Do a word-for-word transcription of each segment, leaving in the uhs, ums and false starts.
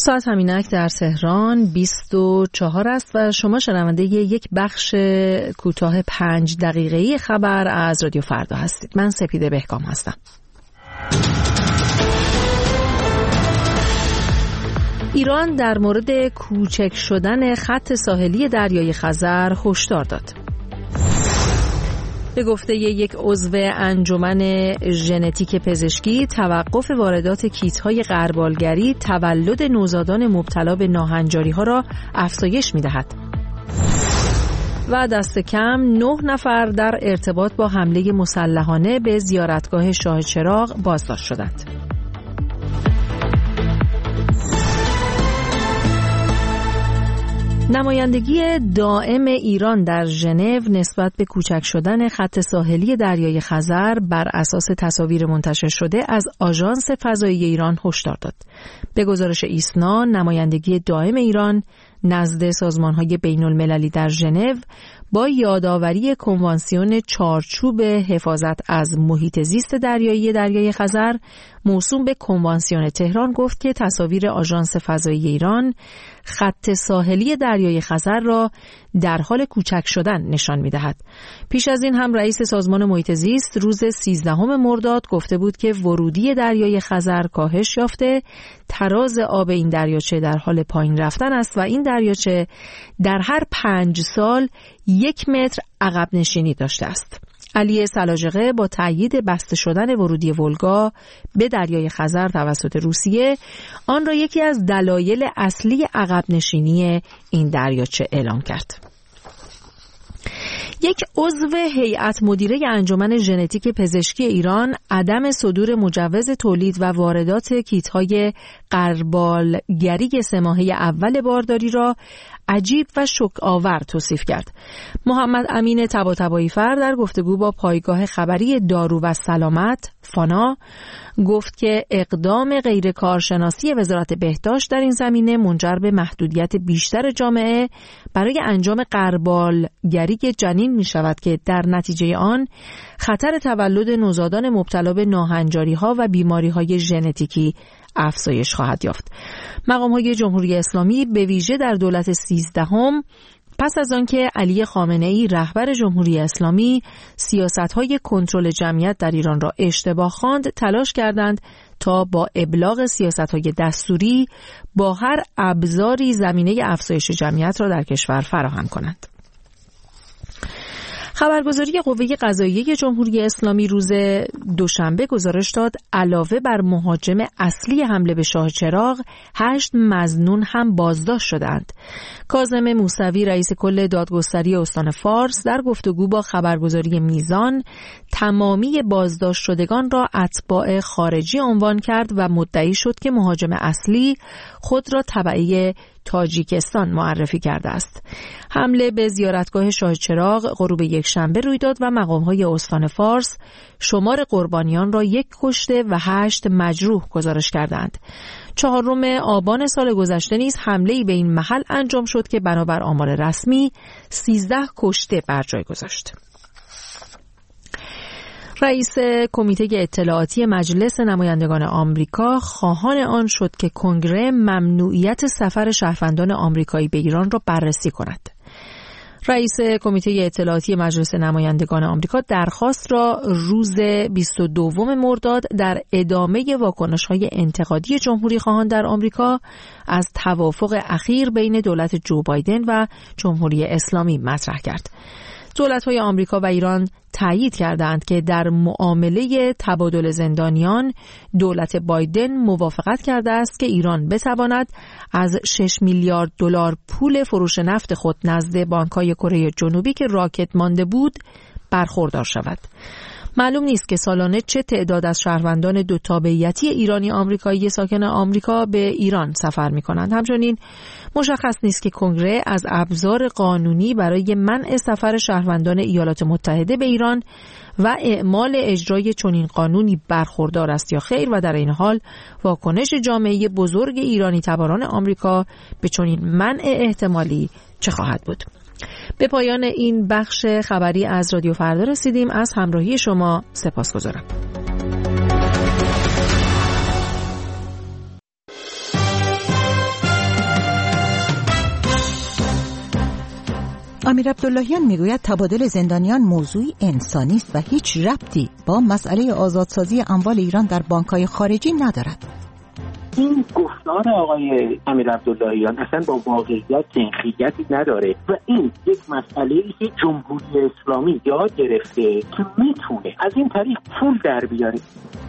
ساعت همینک در تهران بیست و چهار است و شما شنونده یک بخش کوتاه پنج دقیقه‌ای خبر از رادیو فردا هستید. من سپیده بهکام هستم. ایران در مورد کوچک شدن خط ساحلی دریای خزر هشدار داد. به گفته یک عضو انجمن ژنتیک پزشکی، توقف واردات کیت‌های غربالگری تولد نوزادان مبتلا به ناهنجاری‌ها را افزایش می‌دهد. و دست کم نه نفر در ارتباط با حمله مسلحانه به زیارتگاه شاه چراغ بازداشت شدند. نمایندگی دائم ایران در ژنو نسبت به کوچک شدن خط ساحلی دریای خزر بر اساس تصاویر منتشر شده از آژانس فضایی ایران هشدار داد. به گزارش ایسنا، نمایندگی دائم ایران نزد سازمان‌های بین‌المللی در ژنو با یادآوری کنوانسیون چارچوب حفاظت از محیط زیست دریایی دریای خزر موسوم به کنوانسیون تهران گفت که تصاویر آژانس فضایی ایران خط ساحلی دریای خزر را در حال کوچک شدن نشان می‌دهد. پیش از این هم رئیس سازمان محیط زیست روز سیزدهم مرداد گفته بود که ورودی دریای خزر کاهش یافته، تراز آب این دریاچه در حال پایین رفتن است و این دریاچه در هر پنج سال یک متر عقب نشینی داشته است. علی سلاجقه با تأیید بسته شدن ورودی ولگا به دریای خزر توسط روسیه آن را یکی از دلایل اصلی عقب نشینی این دریاچه اعلام کرد. یک عضو هیئت مدیره انجمن ژنتیک پزشکی ایران عدم صدور مجوز تولید و واردات کیت‌های غربالگری سه ماهه اول بارداری را عجیب و شوک آور توصیف کرد. محمد امین طباطبایی فر در گفتگو با پایگاه خبری دارو و سلامت فانا گفت که اقدام غیر کارشناسی وزارت بهداشت در این زمینه منجر به محدودیت بیشتر جامعه برای انجام غربالگری جنین می شود که در نتیجه آن خطر تولد نوزادان مبتلا به ناهنجاری‌ها و بیماری‌های ژنتیکی افزایش خواهد یافت. مقام‌های جمهوری اسلامی به ویژه در دولت سیزدهم پس از آنکه علی خامنه‌ای رهبر جمهوری اسلامی سیاست‌های کنترل جمعیت در ایران را اشتباه خواند، تلاش کردند تا با ابلاغ سیاست‌های دستوری با هر ابزاری زمینه افزایش جمعیت را در کشور فراهم کنند. خبرگزاری قوه قضاییه جمهوری اسلامی روز دوشنبه گزارش داد علاوه بر مهاجم اصلی حمله به شاه چراغ، هشت مظنون هم بازداشت شدند. کاظم موسوی رئیس کل دادگستری استان فارس در گفتگو با خبرگزاری میزان تمامی بازداشت شدگان را اتباع خارجی عنوان کرد و مدعی شد که مهاجم اصلی خود را تبعی تاجیکستان معرفی کرده است. حمله به زیارتگاه شاه چراغ غروب یک شنبه روی داد و مقام‌های استان فارس شمار قربانیان را یک کشته و هشت مجروح گزارش کردند. چهارم آبان سال گذشته نیز حمله‌ای به این محل انجام شد که بنابر آمار رسمی سیزده کشته بر جای گذاشت. رئیس کمیته اطلاعاتی مجلس نمایندگان آمریکا خواهان آن شد که کنگره ممنوعیت سفر شهروندان آمریکایی به ایران را بررسی کند. رئیس کمیته اطلاعاتی مجلس نمایندگان آمریکا درخواست را روز بیست و دوم مرداد در ادامه واکنش‌های انتقادی جمهوری خواهان در آمریکا از توافق اخیر بین دولت جو بایدن و جمهوری اسلامی مطرح کرد. دولت‌های آمریکا و ایران تایید کردند که در معامله تبادل زندانیان دولت بایدن موافقت کرده است که ایران بتواند از شش میلیارد دلار پول فروش نفت خود نزد بانک‌های کره جنوبی که راکت مانده بود برخوردار شود. معلوم نیست که سالانه چه تعداد از شهروندان دو تابعیتی ایرانی آمریکایی ساکن آمریکا به ایران سفر می‌کنند. همچنین مشخص نیست که کنگره از ابزار قانونی برای منع سفر شهروندان ایالات متحده به ایران و اعمال اجرای چنین قانونی برخوردار است یا خیر و در این حال واکنش جامعه بزرگ ایرانی تباران آمریکا به چنین منع احتمالی چه خواهد بود. به پایان این بخش خبری از رادیو فردا رسیدیم. از همراهی شما سپاسگزارم. امیرعبداللهیان میگوید تبادل زندانیان موضوعی انسانی است و هیچ ربطی با مسئله آزادسازی اموال ایران در بانک‌های خارجی ندارد. این گفتار آقای امیرعبداللهیان اصلا با واقعیت تنخیتی نداره و این یک مسئله ای که جمهوری اسلامی یاد گرفته که میتونه از این طریق پول در بیاره.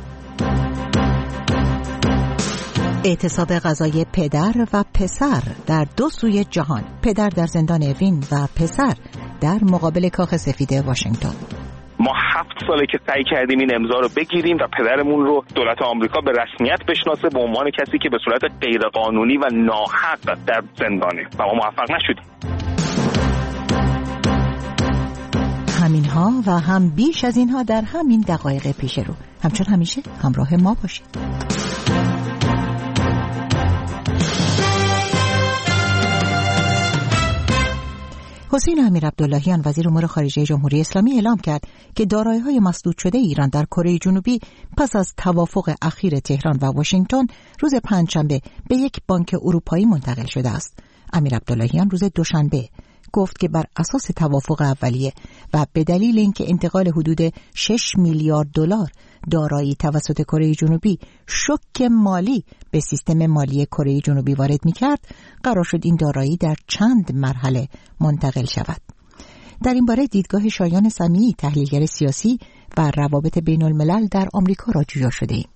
اعتصاب غذای پدر و پسر در دو سوی جهان، پدر در زندان اوین و پسر در مقابل کاخ سفید واشنگتن. ما هفت ساله که سعی کردیم این امضا رو بگیریم و پدرمون رو دولت آمریکا به رسمیت بشناسه به عنوان کسی که به صورت غیرقانونی و ناحق در زندانه و ما موفق نشدیم. همینها و هم بیش از اینها در همین دقایق پیش رو. همچون همیشه همراه ما باشید. حسین امیرعبداللهیان وزیر امور خارجه جمهوری اسلامی اعلام کرد که دارایی‌های مسدود شده ایران در کره جنوبی پس از توافق اخیر تهران و واشنگتن روز پنجشنبه به یک بانک اروپایی منتقل شده است. امیرعبداللهیان روز دوشنبه گفت که بر اساس توافق اولیه و به دلیل اینکه انتقال حدود شش میلیارد دلار دارایی توسط کره جنوبی شوک مالی به سیستم مالی کره جنوبی وارد می‌کرد، قرار شد این دارایی در چند مرحله منتقل شود. در این باره دیدگاه شایان سمیعی، تحلیلگر سیاسی و روابط بین الملل در آمریکا را جویا شده ایم.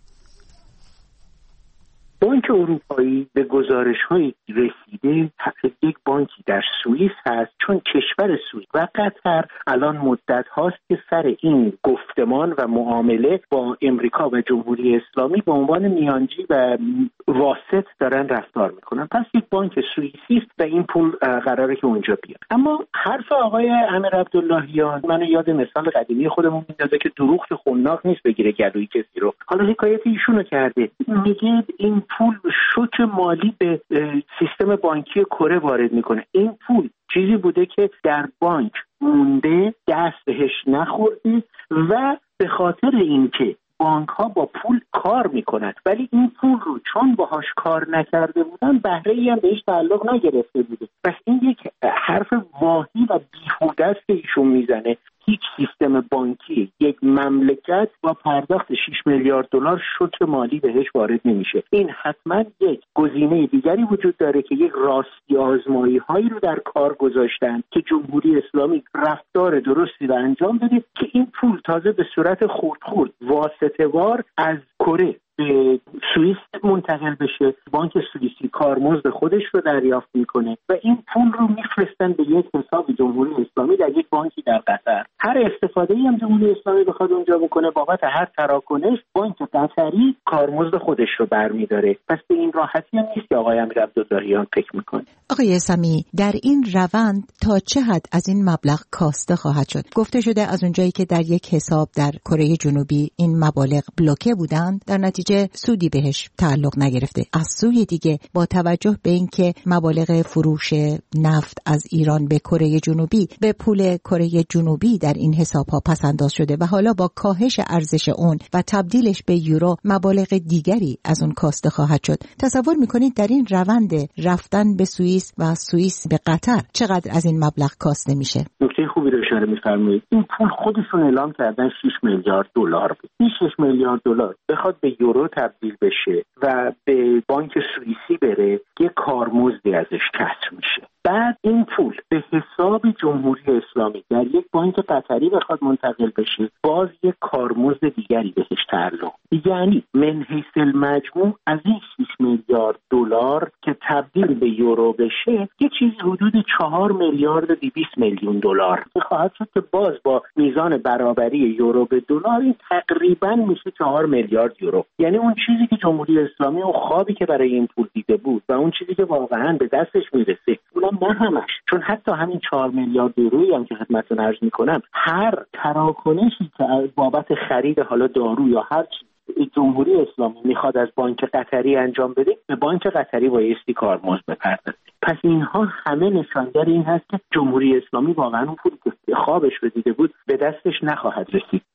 بانک اروپایی به گزارش‌های رسیده یک بانکی در سوئیس هست، چون کشور سوئیس و قطر الان مدت هاست که سر این گفتمان و معامله با امریکا و جمهوری اسلامی به عنوان میانجی و واسط دارن رفتار میکنن. پس یک بانک سوئیسی است و این پول قراره که اونجا بیاد. اما حرف آقای امیرعبداللهیان منو یاد مثال قدیمی خودمون میندازه که دروغ که خناق نیست بگیره گلوی کسی رو. حالا حکایت ایشونو کرده، میگه این پول شوک مالی به سیستم بانکی کره وارد میکنه. این پول چیزی بوده که در بانک مونده، دست بهش نخورده و به خاطر اینکه بانک ها با پول کار میکنند ولی این پول رو چون باهاش کار نکرده بودن بهره‌ای هم بهش تعلق نگرفته بوده. پس این یک حرف واهی و بیهوده است که ایشون میزنه. هیچ سیستم بانکی یک مملکت با پرداخت شش میلیارد دلار شوک مالی بهش وارد نمیشه. این حتما یک گزینه دیگری وجود داره که یک راستی آزمایی هایی رو در کار گذاشتن که جمهوری اسلامی رفتار درستی رو انجام بده که این پول تازه به صورت خورد خورد واسطه‌وار از کره به سوئیس منتقل بشه. بانک سوئیسی کارمزد خودش رو دریافت میکنه و این پول رو میفرستن به یک حساب جمهوری اسلامی در یک بانکی در قطر. هر استفاده‌ای هم جمهوری اسلامی بخواد اونجا بکنه بابت هر تراکنش بانک قطری کارمزد خودش رو برمیداره. پس به این راحتی هم نیست که آقای امیرعبداللهیان فکر میکنه. آقای سمیعی، در این روند تا چه حد از این مبلغ کاسته خواهد شد؟ گفته شده از اونجایی که در یک حساب در کره جنوبی این مبالغ بلوکه بودند در نتیجه سودی بهش تعلق نگرفته. از سوی دیگه با توجه به اینکه مبالغ فروش نفت از ایران به کره جنوبی به پول کره جنوبی در این حساب ها پس انداز شده و حالا با کاهش ارزش اون و تبدیلش به یورو مبالغ دیگری از اون کاسته خواهد شد. تصور میکنید در این روند رفتن به سوئیس و سوئیس به قطر چقدر از این مبلغ کاسته میشه؟ نکته خوبی رو اشاره می‌فرمایید. این پول خودشون اعلام کردن شش میلیارد دلار بود. این شش میلیارد دلار بخواد به یورو تبدیل بشه و به بانک سوئیسی بره یه کارمزدی ازش کسر میشه. بعد این پول به حساب جمهوری اسلامی در یک بانک قطری بخواد منتقل بشه باز یک کارمزد دیگری بهش تعلق. یعنی من حیث المجموع از این شش میلیارد دلار که تبدیل به یورو بشه یه چیزی حدود چهار میلیارد و دویست میلیون دلار خواهد شد که باز با میزان برابری یورو به دلار این تقریبا میشه چهار میلیارد یورو. یعنی اون چیزی که جمهوری اسلامی اون خوابی که برای این پول دیده بود و اون چیزی که واقعا به دستش میرسه اونم نه همش، چون حتی همین چهار میلیارد یورویی هم که خدمتتون عرض میکنم هر تراکنشی که بابت خرید حالا دارو یا هر چیز جمهوری اسلامی میخواد از بانک قطری انجام بده به بانک قطری بایستی کارمزد بپردازه. پس اینها همه نشانگر این هست که جمهوری اسلامی واقعا اون پولی که خوابش رو دیده بود به دستش نخواهد رسید.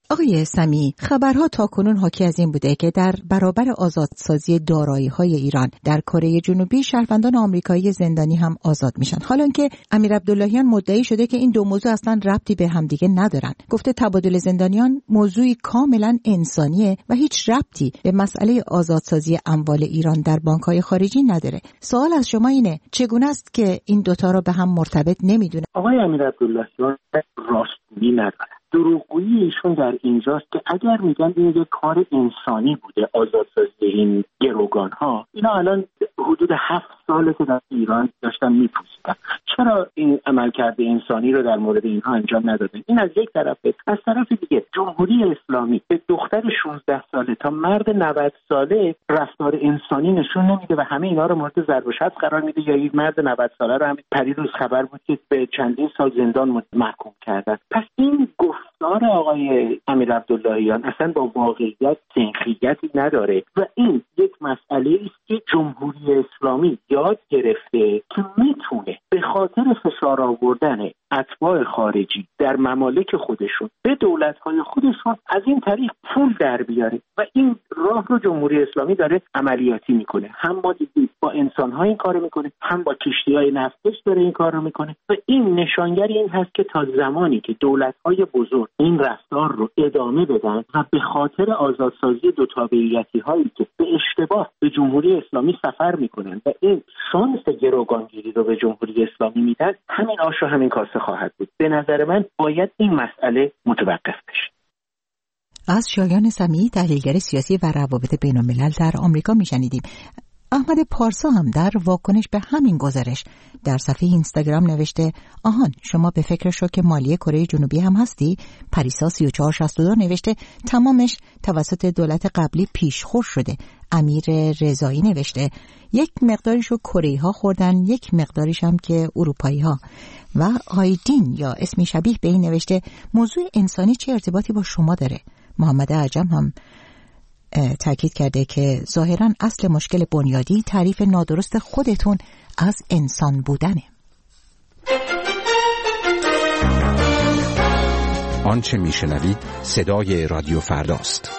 آقای سمیع، خبرها تاکنون حاکی از این بوده که در برابر آزادسازی دارایی‌های ایران در کره جنوبی شهروندان آمریکایی زندانی هم آزاد میشن، حالا که امیر عبداللهیان مدعی شده که این دو موضوع اصلا ربطی به همدیگه ندارن. گفته تبادل زندانیان موضوعی کاملا انسانیه و هیچ ربطی به مسئله آزادسازی اموال ایران در بانک‌های خارجی نداره. سوال از شما اینه چگونه است که این دوتا رو به هم مرتبط نمیدونه؟ آقای امیر عبداللهیان راستگویی نداره. دروغگویی ایشون در اینجاست که اگر میگن این یک کار انسانی بوده آزادسازی این گروگان ها، اینا الان حدود هفت ساله که در ایران داشتن میپوسیدن، چرا این عملکرد انسانی رو در مورد اینها انجام ندادن؟ این از یک طرفه. از طرف دیگه جمهوری اسلامی به دختر شانزده ساله تا مرد نود ساله رفتار انسانی نشون نمیده و همه اینا رو مورد ضرب و شتم قرار میده. یا این مرد نود ساله رو هم پریروز خبر بود که به چندین سال زندان محکوم کردن. پس این گفتار آقای امیر عبداللهیان اصلا با واقعیت سنخیتی نداره و این یک مسئله است که جمهوری اسلامی یاد گرفته که میتونه به خاطر فشار آوردن اتباع خارجی در ممالک خودشون به دولت‌های خودشون از این طریق پول در بیاره و این راه رو جمهوری اسلامی داره عملیاتی میکنه. هم با با انسان‌ها این کارو میکنه، هم با کشتی‌های نفتکش داره این کارو میکنه و این نشانگر این هست که تا زمانی که دولت‌های بزرگ این رفتار رو ادامه بدن و به خاطر آزادسازی دو تابعیتی‌هایی که به اشتباه به جمهوری اسلامی سفر میکنن و این شانس گروگانگیری رو به جمهوری اسلامی میدن، همین آش و همین کاسه خواهد بود. به نظر من باید این مسئله متوقف بشه. از شایان سمیعی، تحلیلگر سیاسی و روابط بین‌الملل در آمریکا میشنیدیم. احمد پارسا هم در واکنش به همین گزارش در صفحه اینستاگرام نوشته آهان شما به فکر شو که مالی کره جنوبی هم هستی؟ پریسا سی و چهار شصت و دو نوشته تمامش توسط دولت قبلی پیشخور شده. امیر رضایی نوشته یک مقداریشو کره‌ای‌ها خوردن، یک مقداریش هم که اروپایی‌ها. و آیدین یا اسمی شبیه به این نوشته موضوع انسانی چه ارتباطی با شما داره؟ محمد عجم هم تاکید کرده که ظاهراً اصل مشکل بنیادی تعریف نادرست خودتون از انسان بودنه. آنچه میشنوید صدای رادیو فرداست.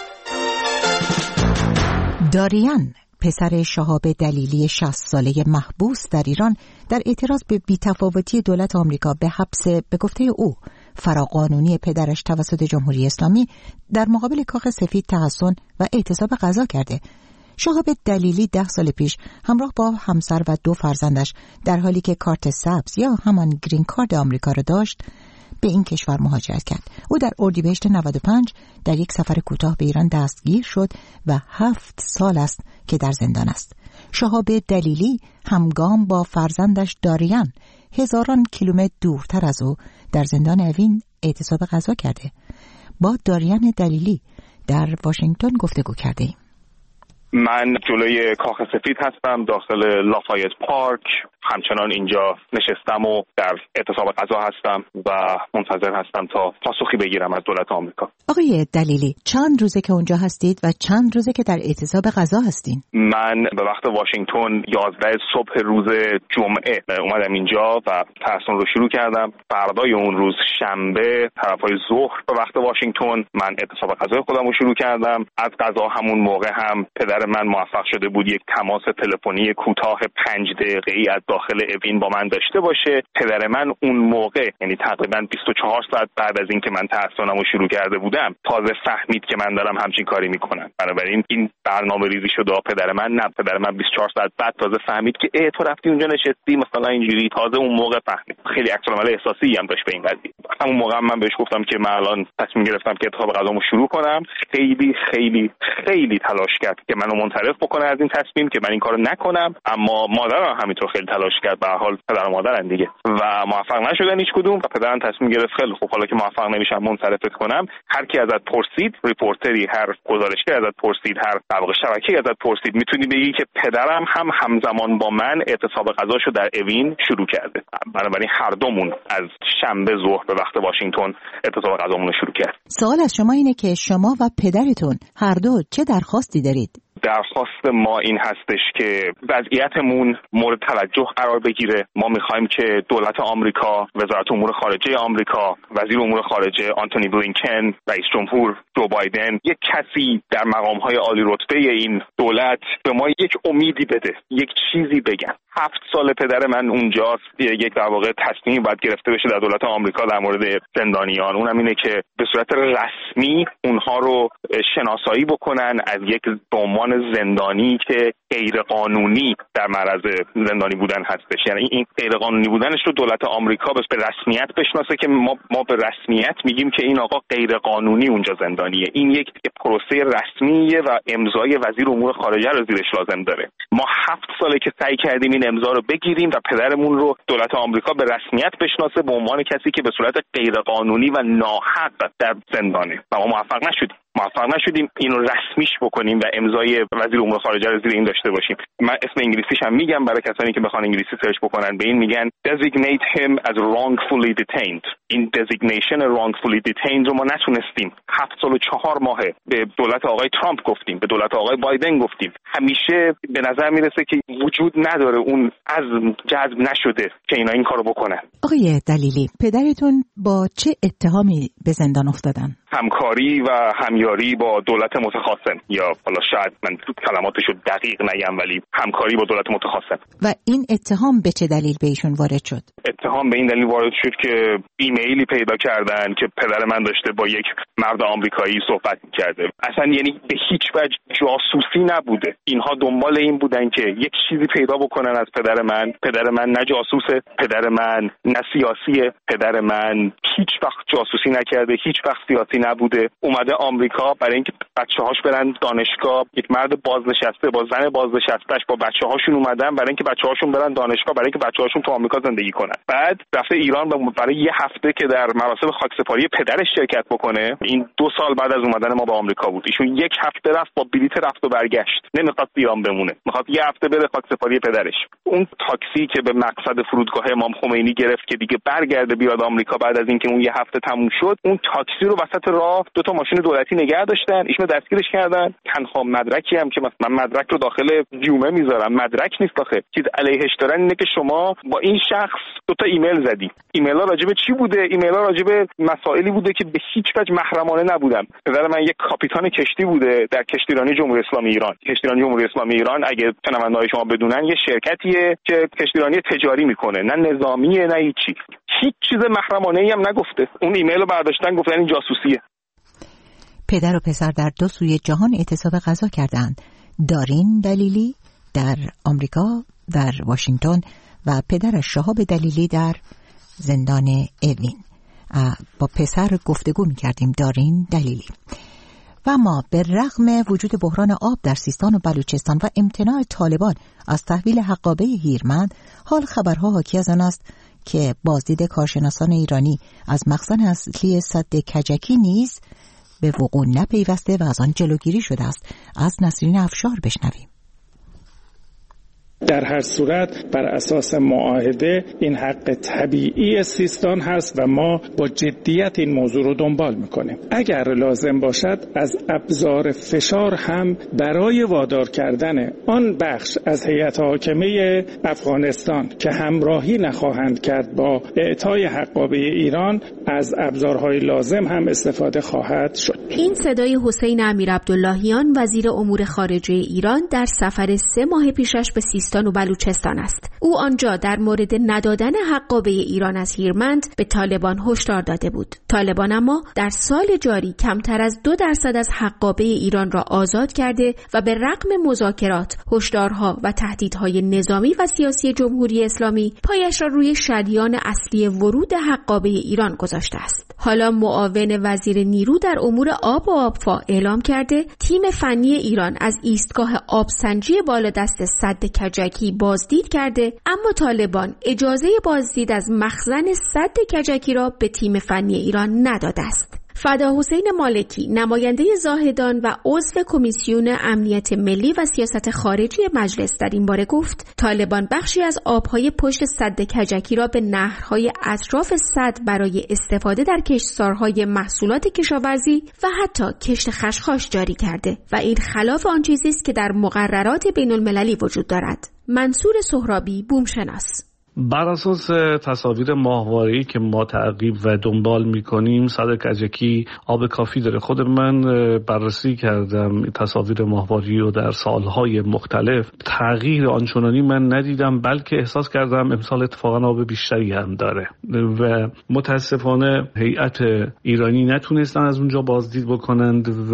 داریان پسر شهاب دلیلی شصت ساله محبوس در ایران در اعتراض به بی‌تفاوتی دولت آمریکا به حبس به گفته او فراقانونی پدرش توسط جمهوری اسلامی در مقابل کاخ سفید تحصن و اعتصاب غذا کرده. شهاب دلیلی ده سال پیش همراه با همسر و دو فرزندش در حالی که کارت سبز یا همان گرین کارت آمریکا را داشت به این کشور مهاجرت کرد. او در اردیبهشت نود و پنج در یک سفر کوتاه به ایران دستگیر شد و هفت سال است که در زندان است. شهاب دلیلی همگام با فرزندش داریان هزاران کیلومتر دورتر از او در زندان اوین اعتصاب غذا کرده. با داریان دلیلی در واشنگتن گفتگو کرده ایم. من جلوی کاخ سفید هستم، داخل لافایت پارک. همچنان اینجا نشستم و در اعتصاب غذا هستم و منتظر هستم تا پاسخی بگیرم از دولت آمریکا. آقای دلیلی، چند روزه که اونجا هستید و چند روزه که در اعتصاب غذا هستین؟ من به وقت واشنگتن یازده صبح روز جمعه اومدم اینجا و تحصن رو شروع کردم. فردای اون روز شنبه طرفای ظهر به وقت واشنگتن من اعتصاب غذا خودم رو شروع کردم. از غذا همون موقع هم پدر من موفق شده بود یک تماس تلفنی کوتاه پنج دقیقه‌ای از داخل اوین با من داشته باشه. پدر من اون موقع، یعنی تقریبا بیست و چهار ساعت بعد از اینکه من تحصنم رو شروع کرده بودم، تازه فهمید که من دارم همچین کاری میکنم. بنابراین این برنامه ریزی شده. پدر من نه، پدر من بیست و چهار ساعت بعد تازه فهمید که ای تو رفتی اونجا نشستی مثلا اینجوری. تازه اون موقع فهمید. خیلی عکس‌العمل احساسی هم داشت به این قضیه. همون موقع من بهش گفتم که من الان تصمیم گرفتم که اعتصاب غذامو شروع کنم. خیلی خیلی خیلی تلاش کرد که منو منصرف بکنه از این تصمیم که من این کارو نکنم، اما مادرم همینطور خیلی تلاش کرد. به هر حال پدر و مادرن دیگه و موفق نشدن هیچ کدوم. و پدرم تصمیم گرفت خیلی خب حالا که موفق نمیشم منصرفت کنم. هر کی ازت پرسید، ریپورتری، هر گزارشگر ازت پرسید، هر در واقع شبکه‌ای ازت پرسید، میتونی بگی که پدرم هم همزمان با من اعتصاب غذاشو در اوین شروع کرده. بنابراین هر دومون از شنبه ظهر به وقت واشنگتن اعتصاب غذامون رو شروع کرد. سوال از شما اینه که شما و پدرتون هر دو چه درخواستی دارید؟ درخواست ما این هستش که وضعیتمون مورد توجه قرار بگیره. ما میخوایم که دولت آمریکا، وزارت امور خارجه آمریکا، وزیر امور خارجه آنتونی بلینکن، رئیس جمهور جو بایدن، یک کسی در مقام‌های عالی رتبه این دولت به ما یک امیدی بده، یک چیزی بگن. هفت سال پدر من اونجاست، یک در واقع تصمیم باید گرفته بشه در دولت آمریکا در مورد زندانیان. اونم اینه که به صورت رسمی اونها رو شناسایی بکنن از یک به عنوان زندانی که غیر قانونی در معرض زندانی بودن هستش. یعنی این غیر قانونی بودنش رو دولت آمریکا به رسمیت بشناسه که ما ما به رسمیت میگیم که این آقا غیر قانونی اونجا زندانیه. این یک پروسه رسمیه و امضای وزیر امور خارجه رو زیرش لازم داره. ما هفت ساله که سعی کردیم این امضا رو بگیریم و پدرمون رو دولت آمریکا به رسمیت بشناسه به عنوان کسی که به صورت غیر قانونی و ناحق در زندانه و ما موفق نشدیم. موفق نشدیم اینو رسمیش بکنیم و امضای وزیر امور خارجه رو زیر این داشته باشیم. من اسم انگلیسیش هم میگم برای کسانی که بخوان انگلیسی سرچ بکنن، به این میگن designate him as wrongfully detained. این designation wrongfully detained رو ما نتونستیم. هفت سال و چهار ماهه به دولت آقای ترامپ گفتیم، به دولت آقای بایدن گفتیم. همیشه به نظر میرسه که وجود نداره، اون عزم جذب نشده که اینا این کارو بکنن. آقای دلیلی، پدرتون با چه اتهامی به زندان افتادن؟ همکاری و همیاری با دولت متخاصم، یا حالا شاید من کلماتشو دقیق نگم ولی همکاری با دولت متخاصم. و این اتهام به چه دلیل به ایشون وارد شد؟ اتهام به این دلیل وارد شد که ایمیلی پیدا کردن که پدر من داشته با یک مرد آمریکایی صحبت کرده. اصلا یعنی به هیچ وجه جاسوسی نبوده. اینها دنبال این بودن که یک چیزی پیدا بکنن از پدر من. پدر من نه جاسوسه، پدر من نه سیاسیه، پدر من هیچ وقت جاسوسی نکرده، هیچ وقت سیاسی نبوده. اومده آمریکا برای اینکه بچه‌هاش برن دانشگاه. یک مرد بازنشسته با زن بازنشسته‌اش با بچه‌هاشون اومدن برای اینکه بچه‌هاشون برن دانشگاه، برای اینکه بچه‌هاشون تو آمریکا زندگی کنن. بعد رفته ایران برای یه هفته که در مراسم خاکسپاری پدرش شرکت بکنه. این دو سال بعد از اومدن ما به آمریکا بود. ایشون یک هفته رفت با بلیط رفت و برگشت. نمیخواد ایران بمونه. میخواد یه هفته بره خاکسپاری پدرش. اون تاکسی که به مقصد فرودگاه امام خمینی گرفت که دیگه برگرده بیاد آمریکا بعد از اینکه اون یه هفته تموم شد، اون تاکسی رو وسط راه دو تا ماشین دولتی نگه داشتن، ایشونو دستگیرش کردن. تنها مدرکی هم که مثلا مدرک رو داخل جیومه میذارم، مدرک نیست آخه. چیز علیهش دارن اینه که شما با این شخص دو تا ایمیل زدی. ایمیل‌ها راجع به چی بوده؟ ایمیل‌ها راجع به مسائلی بوده که به هیچ وجه محرمانه نبودن. پدر من یک کاپیتان کشتی بوده در کشتیرانی جمهوری اسلامی ایران. کشتیرانی جمهوری اسلامی ایران اگه شنونده‌های شما بدونن یه شرکتیه که کشتیرانی تجاری میکنه، نه نظامیه نه هیچی. هیچ چیز محرمانه‌ای هم نگفته. اون ایمیل رو برداشتن گفتن این جاسوسیه. پدر و پسر در دو سوی جهان اعتصاب غذا کردند. دارین دلیلی در آمریکا در واشنگتن و پدرش شهاب دلیلی در زندان اوین. با پسر گفتگو می‌کردیم. دارین دلیلی. و ما به رغم وجود بحران آب در سیستان و بلوچستان و امتناع طالبان از تحویل حقابه هیرمند، حال خبرها حاکی از آن است که بازدید کارشناسان ایرانی از مخزن اصلی سد کجکی نیز به وقوع نپیوسته و از آن جلوگیری شده است. از نسرین افشار بشنویم. در هر صورت بر اساس معاهده این حق طبیعی سیستان هست و ما با جدیت این موضوع رو دنبال میکنیم. اگر لازم باشد از ابزار فشار هم برای وادار کردن آن بخش از هیئت حاکمه افغانستان که همراهی نخواهند کرد با اعطای حقابه ایران، از ابزارهای لازم هم استفاده خواهد شد. این صدای حسین امیرعبداللهیان وزیر امور خارجه ایران در سفر سه ماه پیشش به سیستان و بلوچستان است. او آنجا در مورد ندادن حقابه ایران از هیرمند به طالبان هشدار داده بود. طالبان اما در سال جاری کمتر از دو درصد از حقابه ایران را آزاد کرده و به رغم مذاکرات، هشدارها و تهدیدهای نظامی و سیاسی جمهوری اسلامی پایش را روی شریان اصلی ورود حقابه ایران گذاشته است. حالا معاون وزیر نیرو در امور آب و آبفا اعلام کرده تیم فنی ایران از ایستگاه آبسنجی بالادست سد کجکی بازدید کرده، اما طالبان اجازه بازدید از مخزن سد کجکی را به تیم فنی ایران نداده است. فدا حسین مالکی، نماینده زاهدان و عضو کمیسیون امنیت ملی و سیاست خارجی مجلس در این باره گفت طالبان بخشی از آبهای پشت سد کجکی را به نهرهای اطراف سد برای استفاده در کشتزارهای محصولات کشاورزی و حتی کشت خشخاش جاری کرده و این خلاف آن چیزی است که در مقررات بین المللی وجود دارد. منصور سهرابی، بومشناس: بر اساس تصاویر ماهواره‌ای که ما تعقیب و دنبال می‌کنیم، سد کجکی آب کافی داره. خود من بررسی کردم تصاویر ماهواره‌ای رو در سالهای مختلف. تغییر آنچنانی من ندیدم، بلکه احساس کردم امسال اتفاقا آب بیشتری هم داره و متاسفانه هیئت ایرانی نتونستن از اونجا بازدید بکنند و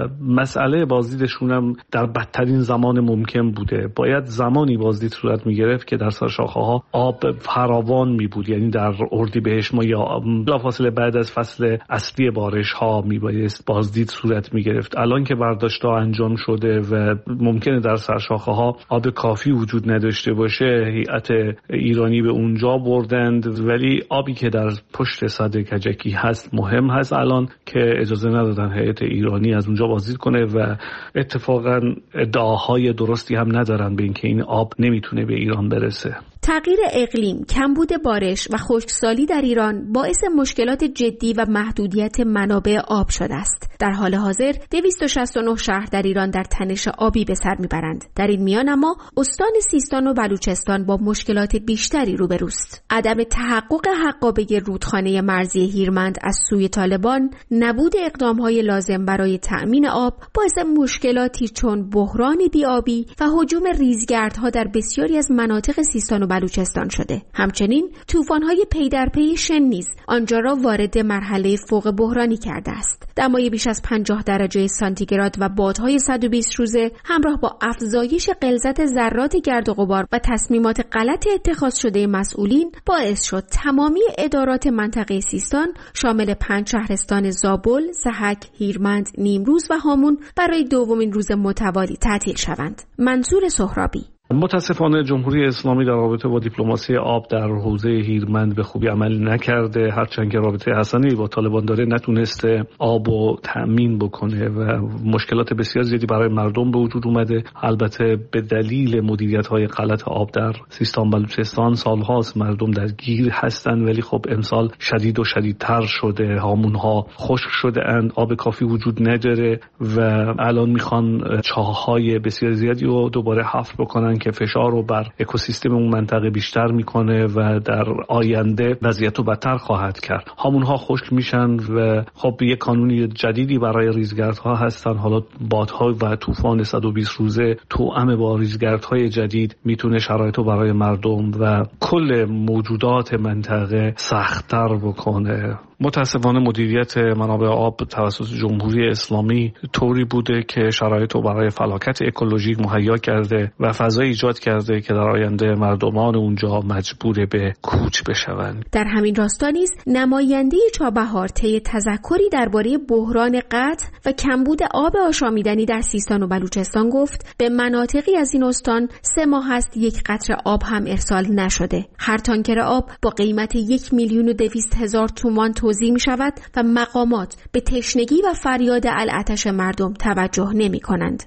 مسئله بازدیدشون هم در بدترین زمان ممکن بوده. باید زمانی بازدید صورت می‌گرفت که در سرشاخه‌ها آب فراوان می بود، یعنی در اردیبهشت ما یا بلافاصله بعد از فصل اصلی بارش ها می بایست بازدید صورت می گرفت. الان که برداشت ها انجام شده و ممکنه در سرشاخه ها آب کافی وجود نداشته باشه، هیئت ایرانی به اونجا بردند، ولی آبی که در پشت سد کجکی هست مهم هست الان که اجازه ندادن هیئت ایرانی از اونجا بازدید کنه و اتفاقا ادعاهای درستی هم ندارن به اینکه این آب نمیتونه به ایران برسه. تغییر اقلیم، کمبود بارش و خشکسالی در ایران باعث مشکلات جدی و محدودیت منابع آب شده است. در حال حاضر دویست و شصت و نه شهر در ایران در تنش آبی به سر میبرند. در این میان اما استان سیستان و بلوچستان با مشکلات بیشتری روبروست. عدم تحقق حقابه رودخانه مرزی هیرمند از سوی طالبان، نبود اقدام‌های لازم برای تأمین آب باعث مشکلاتی چون بحران بی‌آبی و هجوم ریزگردها در بسیاری از مناطق سیستان و بلوچستان شده. همچنین طوفان‌های پی در پی شن نیز آنجا را وارد مرحله فوق بحرانی کرده است. دمای بیش از پنجاه درجه سانتیگراد و بادهای صد و بیست روزه همراه با افزایش غلظت ذرات گرد و غبار و تصمیمات غلط اتخاذ شده مسئولین باعث شد تمامی ادارات منطقه سیستان شامل پنج شهرستان زابل، ضحک، هیرمند، نیمروز و هامون برای دومین روز متوالی تعطیل شوند. منصور سهرابی: متاسفانه جمهوری اسلامی در رابطه با دیپلماسی آب در حوزه هیرمند به خوبی عمل نکرده، هرچند که رابطه حسنی با طالبان داره نتونسته آب رو تأمین بکنه و مشکلات بسیار زیادی برای مردم به وجود اومده. البته به دلیل مدیریت‌های غلط آب در سیستان بلوچستان سالهاست مردم درگیر هستند، ولی خب امسال شدید و شدیدتر شده، هامون‌ها خشک شده اند، آب کافی وجود نداره و الان میخوان چاه‌های بسیار زیادی رو دوباره حفر بکنن که فشار رو بر اکوسیستم اون منطقه بیشتر میکنه و در آینده وضعیت رو بدتر خواهد کرد. هامونها خشک میشن و خب یک کانونی جدیدی برای ریزگردها هستن. حالا بادها و طوفان صد و بیست روزه توأم با ریزگردهای جدید میتونه شرایط رو برای مردم و کل موجودات منطقه سخت‌تر بکنه. متاسفانه مدیریت منابع آب توسط جمهوری اسلامی طوری بوده که شرایط رو برای فلاکت اکولوژیک مهیا کرده و فضای ایجاد کرده که در آینده مردمان اونجا مجبور به کوچ بشوند. در همین راستا نیز نماینده چابهار طی تذکری درباره بحران قطع و کمبود آب آشامیدنی در سیستان و بلوچستان گفت به مناطقی از این استان سه ماه است یک قطره آب هم ارسال نشده. هر تانکر آب با قیمت یک میلیون و دویست هزار تومان توزیع می شود و مقامات به تشنگی و فریاد العطش مردم توجه نمی کنند.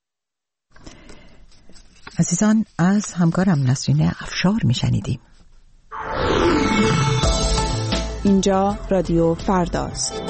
عزیزان، از همکارم نسرین افشار می شنیدیم. اینجا رادیو فرداست.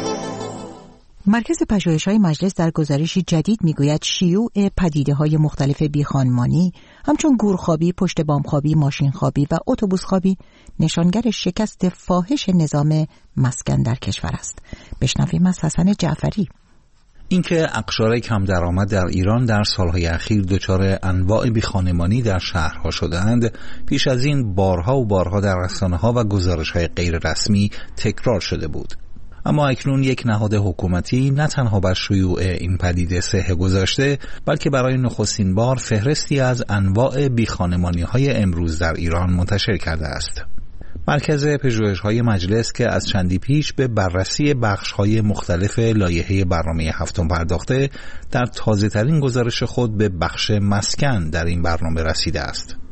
مرکز پژوهش‌های مجلس در گزارشی جدید میگوید شیوع پدیده‌های مختلف بیخانمانی همچون گورخوابی، پشت بام خوابی، ماشین خوابی و اتوبوس خوابی نشانگر شکست فاحش نظام مسکن در کشور است. بشنویم از حسن جعفری. اینکه اقشار کم درآمد در ایران در سالهای اخیر دچار انواع بیخانمانی در شهرها شده‌اند، پیش از این بارها و بارها در رسانه‌ها و گزارش‌های غیر رسمی تکرار شده بود. اما اکنون یک نهاد حکومتی نه تنها بر شیوع این پدیده صحه گذاشته، بلکه برای نخستین بار فهرستی از انواع بیخانمانی‌های امروز در ایران منتشر کرده است. مرکز پژوهش‌های مجلس که از چندی پیش به بررسی بخش‌های مختلف لایحه برنامه هفتم پرداخته، در تازه‌ترین گزارش خود به بخش مسکن در این برنامه رسیده است.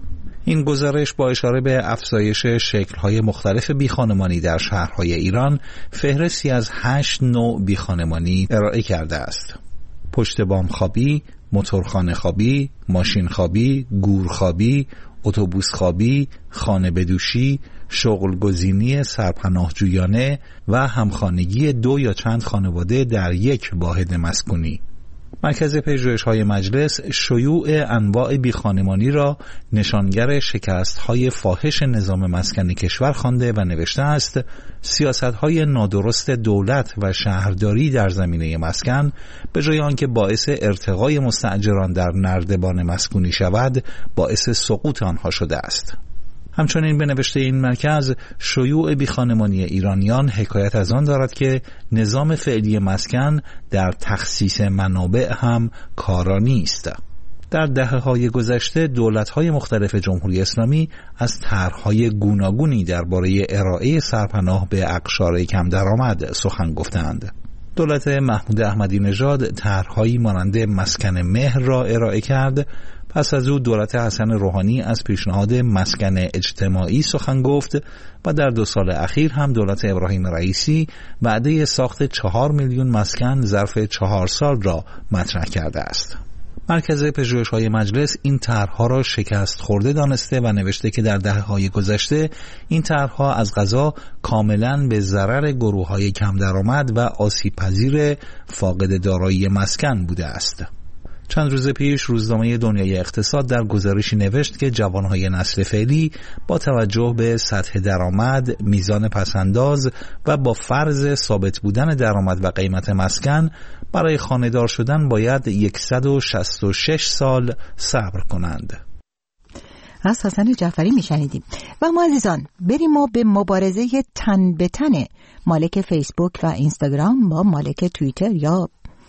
این گزارش با اشاره به افزایش شکل‌های مختلف بیخانمانی در شهرهای ایران فهرستی از هشت نوع بیخانمانی ارائه کرده است. پشت بام خوابی، موتورخانه خوابی، ماشین خوابی، گور خوابی، اتوبوس خوابی، خانه بدوشی، شغل گزینی سرپناهجویانه و همخانگی دو یا چند خانواده در یک واحد مسکونی. مرکز پژوهش‌های مجلس شیوع انواع بیخانمانی را نشانگر شکست‌های فاحش نظام مسکن کشور خوانده و نوشته است سیاست‌های نادرست دولت و شهرداری در زمینه مسکن به جای آنکه باعث ارتقای مستأجران در نردبان مسکونی شود، باعث سقوط آنها شده است. همچنین به نوشته این مرکز شیوع بیخانمانی ایرانیان حکایت از آن دارد که نظام فعلی مسکن در تخصیص منابع هم کارا نیست. در دهه‌های گذشته دولت‌های مختلف جمهوری اسلامی از طرح‌های گوناگونی درباره ارائه سرپناه به اقشار کم درآمد سخن گفتند. دولت محمود احمدی نژاد طرح‌هایی مانند مسکن مهر را ارائه کرد. پس از او دولت حسن روحانی از پیشنهاد مسکن اجتماعی سخن گفت و در دو سال اخیر هم دولت ابراهیم رئیسی وعده ساخت چهار میلیون مسکن ظرف چهار سال را مطرح کرده است. مرکز پژوهش‌های مجلس این طرح‌ها را شکست خورده دانسته و نوشته که در دهه‌های گذشته این طرح‌ها از قضا کاملاً به ضرر گروه‌های کم درآمد و آسیب‌پذیر فاقد دارایی مسکن بوده است. چند روز پیش روزنامه دنیای اقتصاد در گزارشی نوشت که جوانهای نسل فعلی با توجه به سطح درآمد، میزان پسنداز و با فرض ثابت بودن درآمد و قیمت مسکن برای خانه‌دار شدن باید صد و شصت و شش سال صبر کنند. از حسن جعفری میشنیدیم. و ما عزیزان بریم ما به مبارزه تن به تن مالک فیسبوک و اینستاگرام با مالک توییتر یا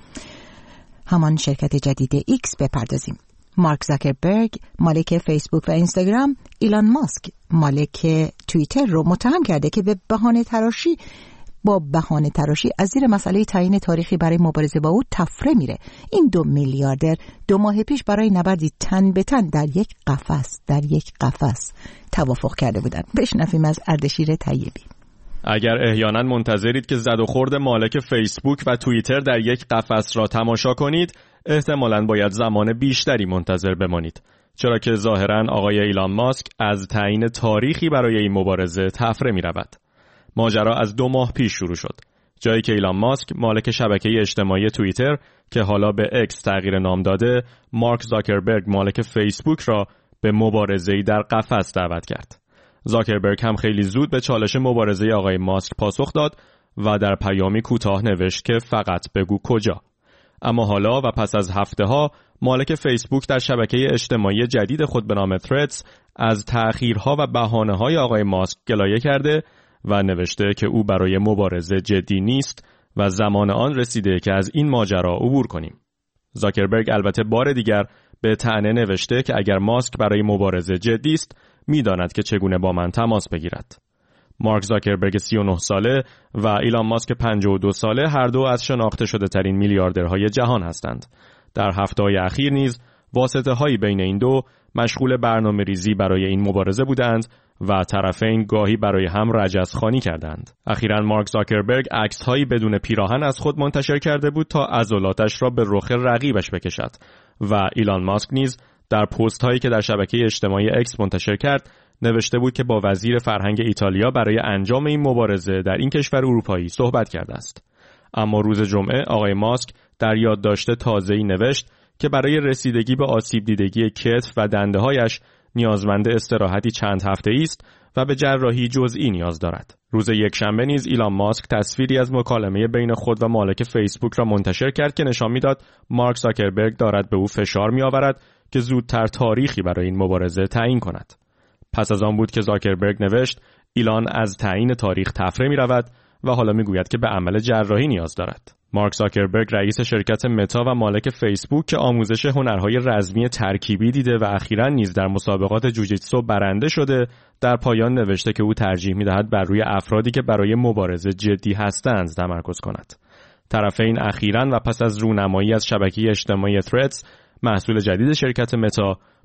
همان شرکت جدید ایکس بپردازیم. مارک زاکربرگ مالک فیسبوک و اینستاگرام ایلان ماسک مالک توییتر رو متهم کرده که به بهانه تراشی با بهانه تراشی از زیر مسئله تعیین تاریخی برای مبارزه با او تفره میره. این دو میلیاردر دو ماه پیش برای نبردی تن به تن در یک قفس در یک قفس توافق کرده بودند. بشنویم از اردشیر طیبی. اگر احیانا منتظرید که زد و خورد مالک فیسبوک و توییتر در یک قفس را تماشا کنید، احتمالاً باید زمان بیشتری منتظر بمانید، چرا که ظاهراً آقای ایلان ماسک از تعیین تاریخی برای این مبارزه تفره می رود. ماجرا از دو ماه پیش شروع شد، جایی که ایلان ماسک مالک شبکه اجتماعی توییتر که حالا به اکس تغییر نام داده، مارک زاکربرگ مالک فیسبوک را به مبارزه‌ای در قفس دعوت کرد. زاکربرگ هم خیلی زود به چالش مبارزه آقای ماسک پاسخ داد و در پیامی کوتاه نوشت که فقط بگو کجا. اما حالا و پس از هفته‌ها مالک فیسبوک در شبکه اجتماعی جدید خود به نام تردز از تأخیرها و بهانه‌های آقای ماسک گلایه کرده و نوشته که او برای مبارزه جدی نیست و زمان آن رسیده که از این ماجرا عبور کنیم. زاکربرگ البته بار دیگر به طعنه نوشته که اگر ماسک برای مبارزه جدی است می‌داند که چگونه با من تماس بگیرد. مارک زاکربرگ سی و نه ساله و ایلان ماسک پنجاه و دو ساله هر دو از شناخته شده ترین میلیاردرهای جهان هستند. در هفته‌های اخیر نیز واسطه‌هایی بین این دو مشغول برنامه‌ریزی برای این مبارزه بودند و طرفین گاهی برای هم رجزخوانی کردند. اخیراً مارک زاکربرگ عکس‌هایی بدون پیراهن از خود منتشر کرده بود تا عضلاتش را به رخ رقیبش بکشد و ایلان ماسک نیز در پست هایی که در شبکه اجتماعی اکس منتشر کرد نوشته بود که با وزیر فرهنگ ایتالیا برای انجام این مبارزه در این کشور اروپایی صحبت کرده است. اما روز جمعه آقای ماسک در یادداشت تازه‌ای نوشت که برای رسیدگی به آسیب دیدگی کتف و دنده‌هایش نیازمند استراحتی چند هفته‌ای است و به جراحی جزئی نیاز دارد. روز یکشنبه نیز ایلان ماسک تصویری از مکالمه بین خود و مالک فیسبوک را منتشر کرد که نشان می‌داد مارک زاکربرگ دارد به او فشار می‌آورد که زودتر تاریخی برای این مبارزه تعیین کند. پس از آن بود که زاکربرگ نوشت ایلان از تعیین تاریخ تفره می‌رود و حالا می‌گوید که به عمل جراحی نیاز دارد. مارک زاکربرگ رئیس شرکت متا و مالک فیسبوک که آموزش هنرهای رزمی ترکیبی دیده و اخیراً نیز در مسابقات جوجیتسو برنده شده، در پایان نوشته که او ترجیح می‌دهد بر روی افرادی که برای مبارزه جدی هستند تمرکز کند. طرفین اخیراً و پس از رونمایی از شبکه اجتماعی تردز محصول جدید شرکت متا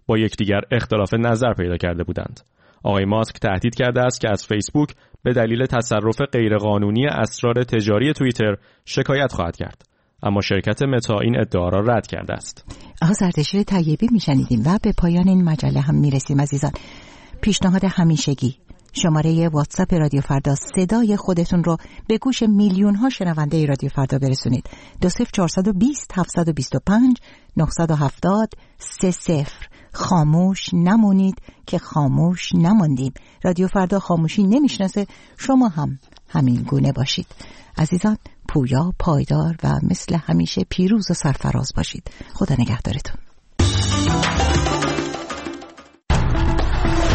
با یکدیگر اختلاف نظر پیدا کرده بودند. آقای ماسک تهدید کرده است که از فیسبوک به دلیل تصرف غیرقانونی اسرار تجاری توییتر شکایت خواهد کرد. اما شرکت متا این ادعا را رد کرده است. آقا زردشیر طیبی میشنیدیم و به پایان این مجله هم میرسیم عزیزان. پیشنهاد همیشگی شماره واتساپ رادیو فردا صدای خودتون رو به گوش میلیون ها شنونده رادیو فردا برسونید. دو صفر چهارصد و بیست هفتصد و بیست و پنج نهصد و هفتاد سه صفر. خاموش نمونید که خاموش نماندیم. رادیو فردا خاموشی نمیشناسه، شما هم همین گونه باشید. عزیزان پویا، پایدار و مثل همیشه پیروز و سرفراز باشید. خدا نگهدارتون.